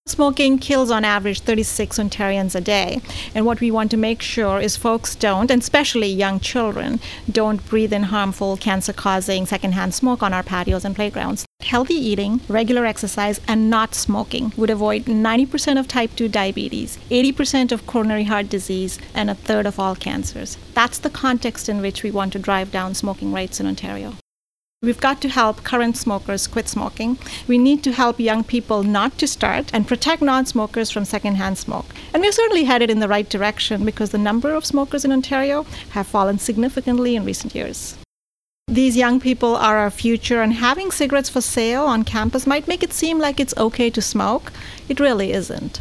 Smoking kills on average 36 Ontarians a day, and what we want to make sure is folks don't, and especially young children, don't breathe in harmful cancer-causing secondhand smoke on our patios and playgrounds. Healthy eating, regular exercise, and not smoking would avoid 90% of type 2 diabetes, 80% of coronary heart disease, and a third of all cancers. That's the context in which we want to drive down smoking rates in Ontario. We've got to help current smokers quit smoking. We need to help young people not to start and protect non-smokers from secondhand smoke. And we're certainly headed in the right direction because the number of smokers in Ontario have fallen significantly in recent years. These young people are our future, and having cigarettes for sale on campus might make it seem like it's okay to smoke. It really isn't.